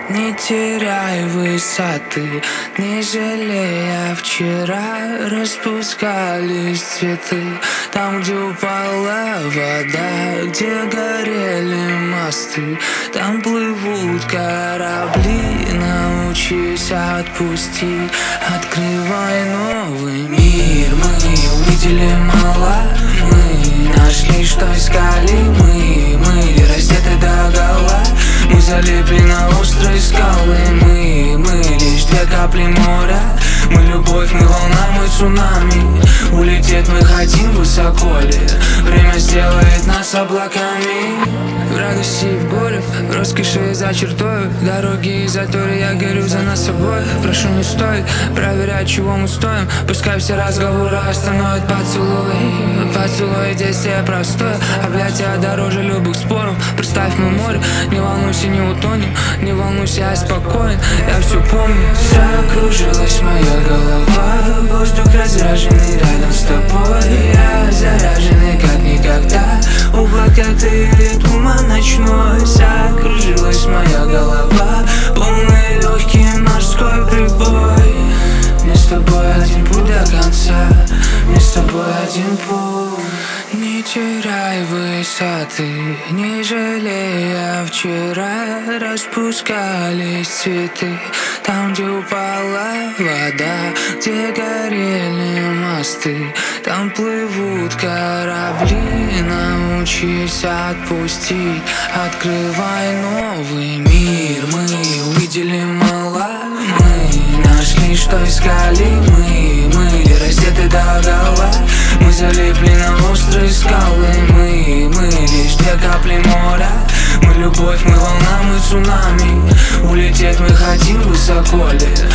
Не теряй высоты, не жалея. Вчера распускались цветы там, где упала вода, где горели мосты, там плывут корабли. Научись отпустить, открывай новый мир. Мы увидели мало, мы нашли, что искали. Мы раздеты догола, мы залипли на острые скалы. Мы лишь две капли моря. Мы любовь, мы волна, мы цунами. Улететь мы хотим высоко ли? Время сделает нас облаками. В радости и в горе, в роскоши за чертою, дороги и заторы, я горю за нас собой. Прошу, не стоит проверять, чего мы стоим. Пускай все разговоры остановят поцелуй. Поцелуй, действие простое, объятия дороже любых споров. Представь мы море, не волнуйся, не утонем. Не волнуйся, я спокоен, я все помню. Закружилась моя голова, воздух разряженный рядом с тобой. Я заряженный как никогда, облака ты или туман ночной. Закружилась моя голова, полный легкий морской прибой. Мне с тобой один путь до конца, мне с тобой один путь. Не теряй высоты, не жалея. Вчера распускались цветы там, где упала вода, где горели мосты, там плывут корабли. Научись отпустить, открывай новый мир. Мы увидели мало, мы нашли, что искали. Мы раздеты догола, мы залипли на острые скалы. Мы лишь две капли моря. Мы любовь, мы волна, мы цунами. Улететь мы хотим высоко ли?